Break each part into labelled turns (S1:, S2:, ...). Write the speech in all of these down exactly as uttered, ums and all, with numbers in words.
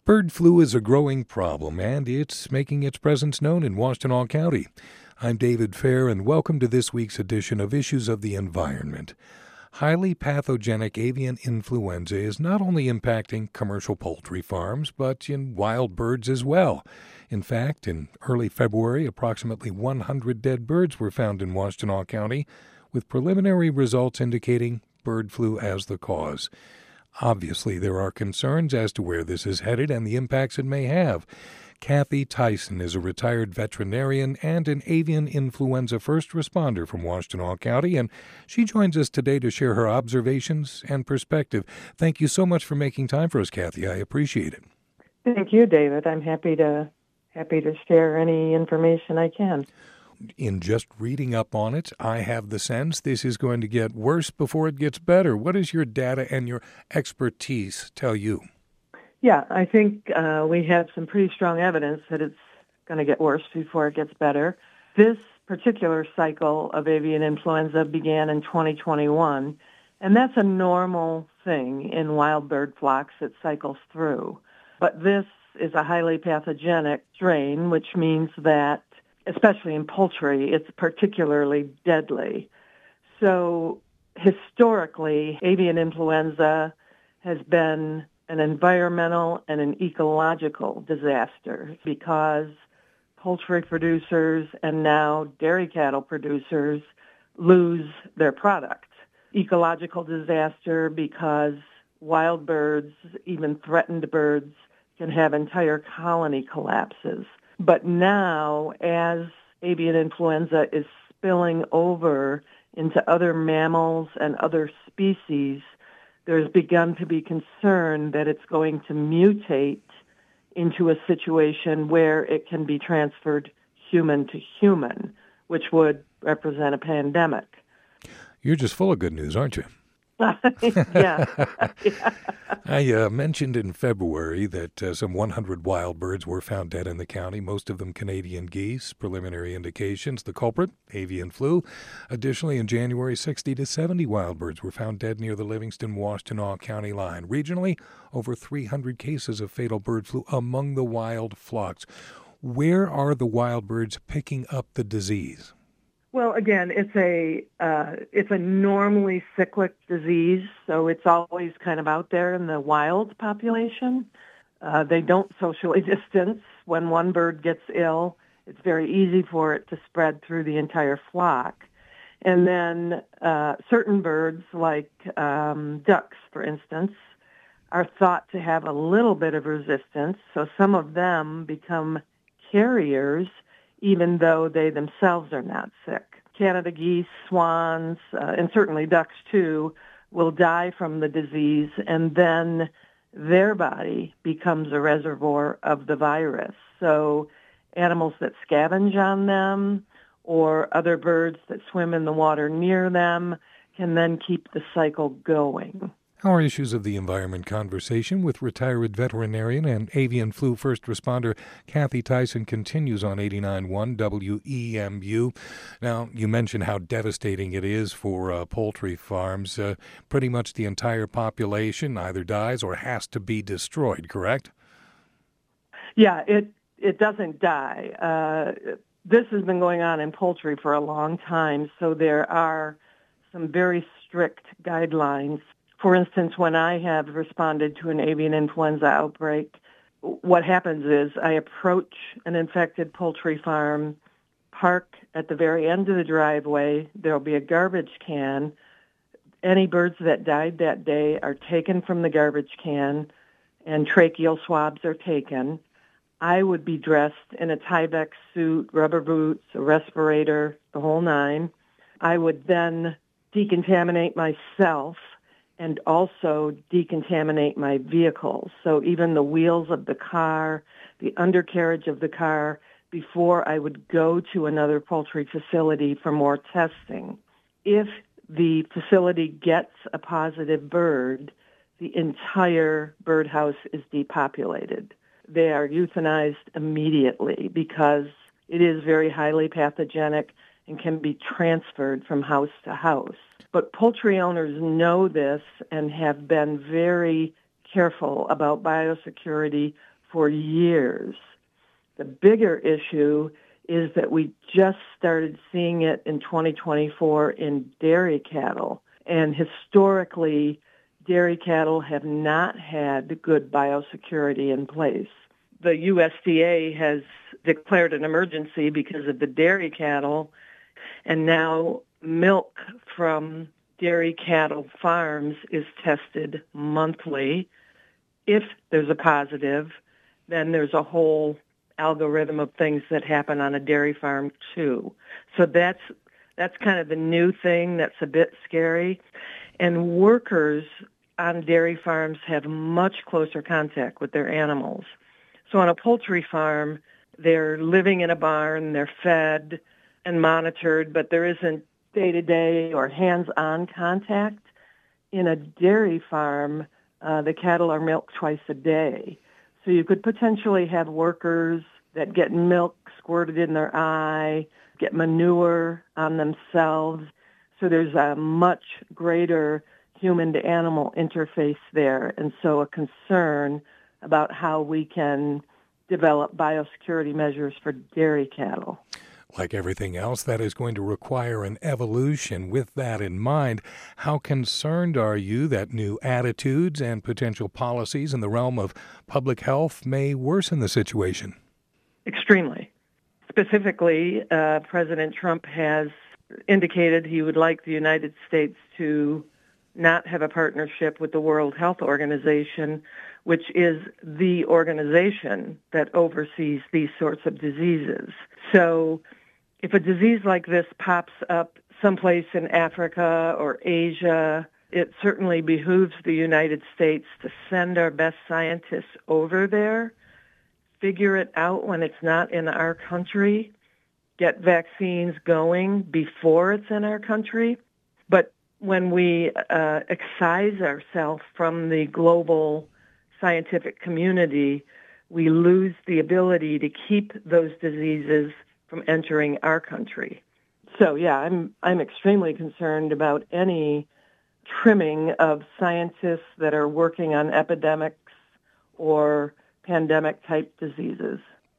S1: Bird flu is a growing problem, and it's making its presence known in Washtenaw County. I'm David Fair, and welcome to this week's edition of Issues of the Environment. Highly pathogenic avian influenza is not only impacting commercial poultry farms, but in wild birds as well. In fact, in early February, approximately one hundred dead birds were found in Washtenaw County, with preliminary results indicating bird flu as the cause. Obviously, there are concerns as to where this is headed and the impacts it may have. Kathy Tyson is a retired veterinarian and an avian influenza first responder from Washtenaw County, and she joins us today to share her observations and perspective. Thank you so much for making time for us, Kathy. I appreciate it.
S2: Thank you, David. I'm happy to happy to share any information I can.
S1: In just reading up on it, I have the sense this is going to get worse before it gets better. What does your data and your expertise tell you?
S2: Yeah, I think uh, we have some pretty strong evidence that it's going to get worse before it gets better. This particular cycle of avian influenza began in twenty twenty-one, and that's a normal thing in wild bird flocks that cycles through. But this is a highly pathogenic strain, which means that especially in poultry, it's particularly deadly. So historically, avian influenza has been an environmental and an ecological disaster because poultry producers and now dairy cattle producers lose their product. Ecological disaster because wild birds, even threatened birds, can have entire colony collapses. But now, as avian influenza is spilling over into other mammals and other species, there's begun to be concern that it's going to mutate into a situation where it can be transferred human to human, which would represent a pandemic.
S1: You're just full of good news, aren't you?
S2: yeah. yeah.
S1: I uh, mentioned in February that uh, some one hundred wild birds were found dead in the county, most of them Canadian geese. Preliminary indications, the culprit, avian flu. Additionally, in January, sixty to seventy wild birds were found dead near the Livingston-Washtenaw County line. Regionally, over three hundred cases of fatal bird flu among the wild flocks. Where are the wild birds picking up the disease?
S2: Well, again, it's a uh, it's a normally cyclic disease, so it's always kind of out there in the wild population. Uh, they don't socially distance. When one bird gets ill, it's very easy for it to spread through the entire flock. And then uh, certain birds, like um, ducks, for instance, are thought to have a little bit of resistance, so some of them become carriers even though they themselves are not sick. Canada geese, swans, uh, and certainly ducks too, will die from the disease, and then their body becomes a reservoir of the virus. So animals that scavenge on them or other birds that swim in the water near them can then keep the cycle going.
S1: Our Issues of the Environment conversation with retired veterinarian and avian flu first responder Kathy Tyson continues on eighty-nine point one W E M U. Now, you mentioned how devastating it is for uh, poultry farms. Uh, pretty much the entire population either dies or has to be destroyed, correct?
S2: Yeah, it, it doesn't die. Uh, this has been going on in poultry for a long time, so there are some very strict guidelines. For instance, when I have responded to an avian influenza outbreak, what happens is I approach an infected poultry farm, park at the very end of the driveway. There'll be a garbage can. Any birds that died that day are taken from the garbage can, and tracheal swabs are taken. I would be dressed in a Tyvek suit, rubber boots, a respirator, the whole nine. I would then decontaminate myself and also decontaminate my vehicle. So even the wheels of the car, the undercarriage of the car, before I would go to another poultry facility for more testing. If the facility gets a positive bird, the entire birdhouse is depopulated. They are euthanized immediately because it is very highly pathogenic and can be transferred from house to house. But poultry owners know this and have been very careful about biosecurity for years. The bigger issue is that we just started seeing it in twenty twenty-four in dairy cattle. And historically, dairy cattle have not had good biosecurity in place. The U S D A has declared an emergency because of the dairy cattle, and now milk from dairy cattle farms is tested monthly. If there's a positive, then there's a whole algorithm of things that happen on a dairy farm too. So that's that's kind of the new thing that's a bit scary. And workers on dairy farms have much closer contact with their animals. So on a poultry farm, they're living in a barn, they're fed and monitored, but there isn't day-to-day or hands-on contact. In a dairy farm, uh, the cattle are milked twice a day. So you could potentially have workers that get milk squirted in their eye, get manure on themselves. So there's a much greater human-to-animal interface there, and so a concern about how we can develop biosecurity measures for dairy cattle.
S1: Like everything else, that is going to require an evolution. With that in mind, how concerned are you that new attitudes and potential policies in the realm of public health may worsen the situation?
S2: Extremely. Specifically, uh, President Trump has indicated he would like the United States to not have a partnership with the World Health Organization, which is the organization that oversees these sorts of diseases. So if a disease like this pops up someplace in Africa or Asia, it certainly behooves the United States to send our best scientists over there, figure it out when it's not in our country, get vaccines going before it's in our country. But when we uh, excise ourselves from the global scientific community, we lose the ability to keep those diseases from entering our country. So, yeah, I'm I'm extremely concerned about any trimming of scientists that are working on epidemics or pandemic-type diseases.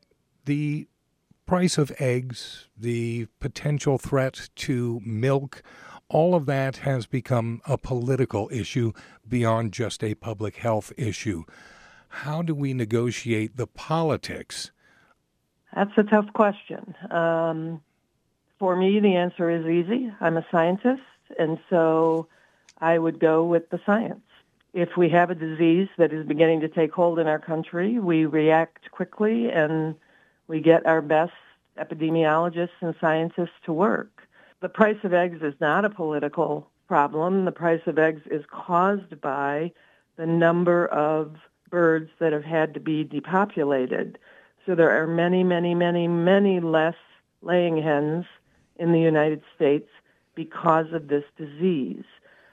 S1: The price of eggs, the potential threat to milk, all of that has become a political issue beyond just a public health issue. How do we negotiate the politics?
S2: That's a tough question. Um, for me, the answer is easy. I'm a scientist, and so I would go with the science. If we have a disease that is beginning to take hold in our country, we react quickly and we get our best epidemiologists and scientists to work. The price of eggs is not a political problem. The price of eggs is caused by the number of birds that have had to be depopulated. So there are many, many, many, many less laying hens in the United States because of this disease.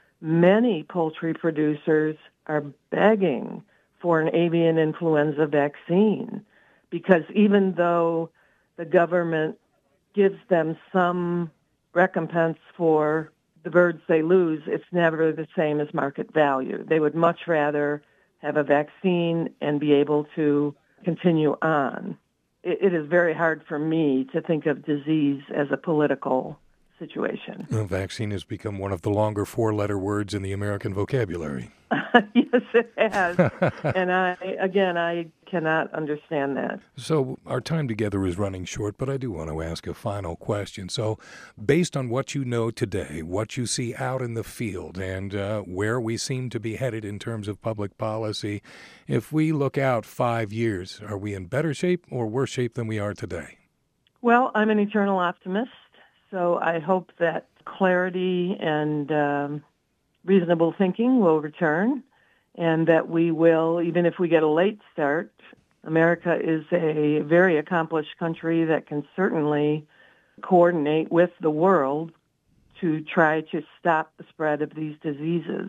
S2: Many poultry producers are begging for an avian influenza vaccine because even though the government gives them some recompense for the birds they lose, it's never the same as market value. They would much rather have a vaccine and be able to continue on. It, it is very hard for me to think of disease as a political situation.
S1: The vaccine has become one of the longer four-letter words in the American vocabulary.
S2: Yes, it has. And I, again, I cannot understand that.
S1: So our time together is running short, but I do want to ask a final question. So based on what you know today, what you see out in the field, and uh, where we seem to be headed in terms of public policy, if we look out five years, are we in better shape or worse shape than we are today?
S2: Well, I'm an eternal optimist, so I hope that clarity and um, reasonable thinking will return, and that we will, even if we get a late start, America is a very accomplished country that can certainly coordinate with the world to try to stop the spread of these diseases.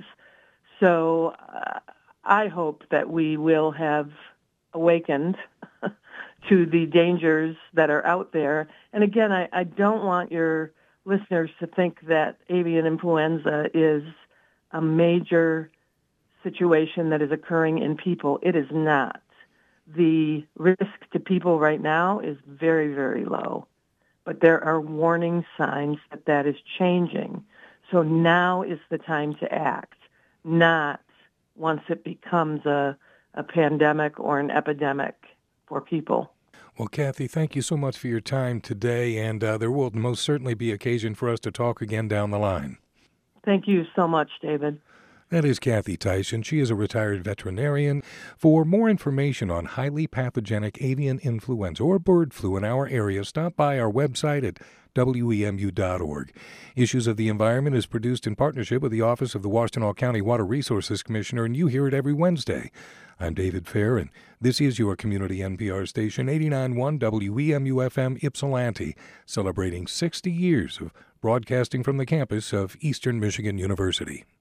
S2: So uh, I hope that we will have awakened to the dangers that are out there. And again, I, I don't want your listeners to think that avian influenza is a major situation that is occurring in people. It is not. The risk to people right now is very, very low. But there are warning signs that that is changing. So now is the time to act, not once it becomes a, a pandemic or an epidemic for people.
S1: Well, Kathy, thank you so much for your time today, and uh, there will most certainly be occasion for us to talk again down the line.
S2: Thank you so much, David.
S1: That is Kathy Tyson. She is a retired veterinarian. For more information on highly pathogenic avian influenza or bird flu in our area, stop by our website at W E M U dot org. Issues of the Environment is produced in partnership with the Office of the Washtenaw County Water Resources Commissioner, and you hear it every Wednesday. I'm David Fair, and this is your community N P R station, eighty-nine point one W E M U F M Ypsilanti, celebrating sixty years of broadcasting from the campus of Eastern Michigan University.